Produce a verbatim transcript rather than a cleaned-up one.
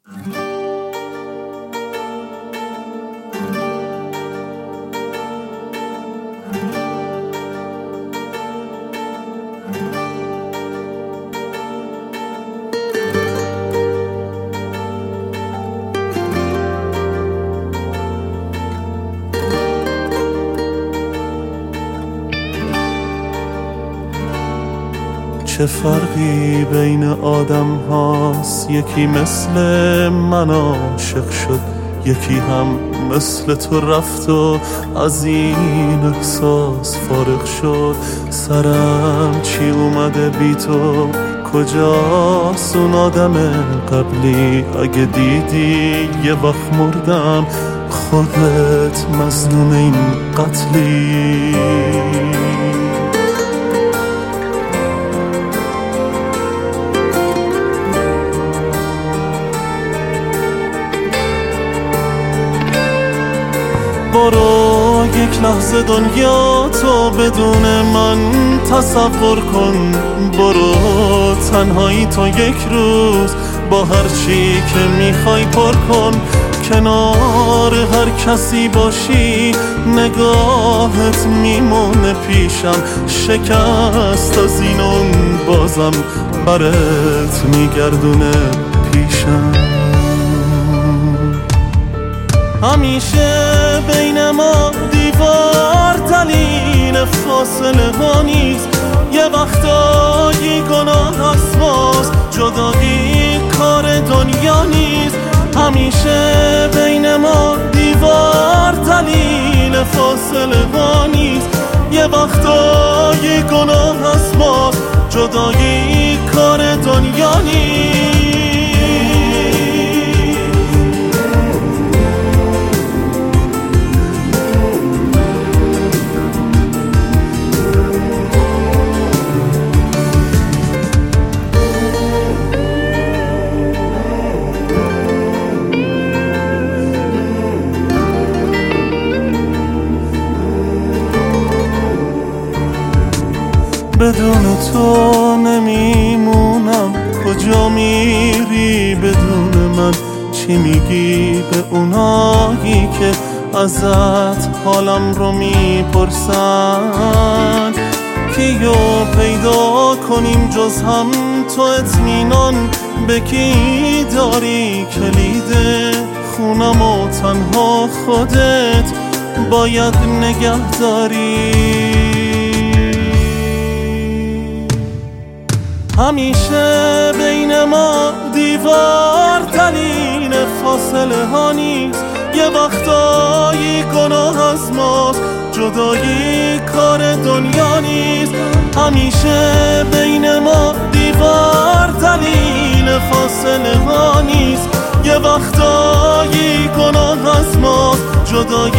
چه فرقی بین آدم هاست؟ یکی مثل من عاشق شد، یکی هم مثل تو رفت و از این احساس فارغ شد. سرم چی اومده بی تو؟ کجاست اون آدم قبلی؟ اگه دیدی یه وقت مردم، خودت مظنون این قتلی. برو یک لحظه دنیا تو بدون من تصور کن. برو تنهایی تو یک روز با هر چی که میخوای پر کن. کنار هر کسی باشی نگاهت میمونه پیشم. شکست از این اون بازم برات میگردونه پیشم. همیشه بین ما دیوار دلیل فاصله ها نیست. یه وقتایی گناه از ماست، جدایی کار دنیا نیست. همیشه بین ما دیوار دلیل فاصله ها نیست. یه وقتایی گناه از ماست، جدایی کار دنیا نیست. بدون تو نمیمونم، کجا میری بدون من؟ چی میگی به اونایی که ازت حالم رو میپرسن؟ کیو پیدا کنیم جز هم تو؟ اطمینان به کی داری؟ کلید خونم و تنها خودت باید نگه داری. همیشه بین ما دیوار دلیل فاصله ها نیست. یه وقتایی گناه از ماست، جدایی کار دنیا نیست. همیشه بین ما دیوار دلیل فاصله ها نیست. یه وقتایی گناه از ماست، جدایی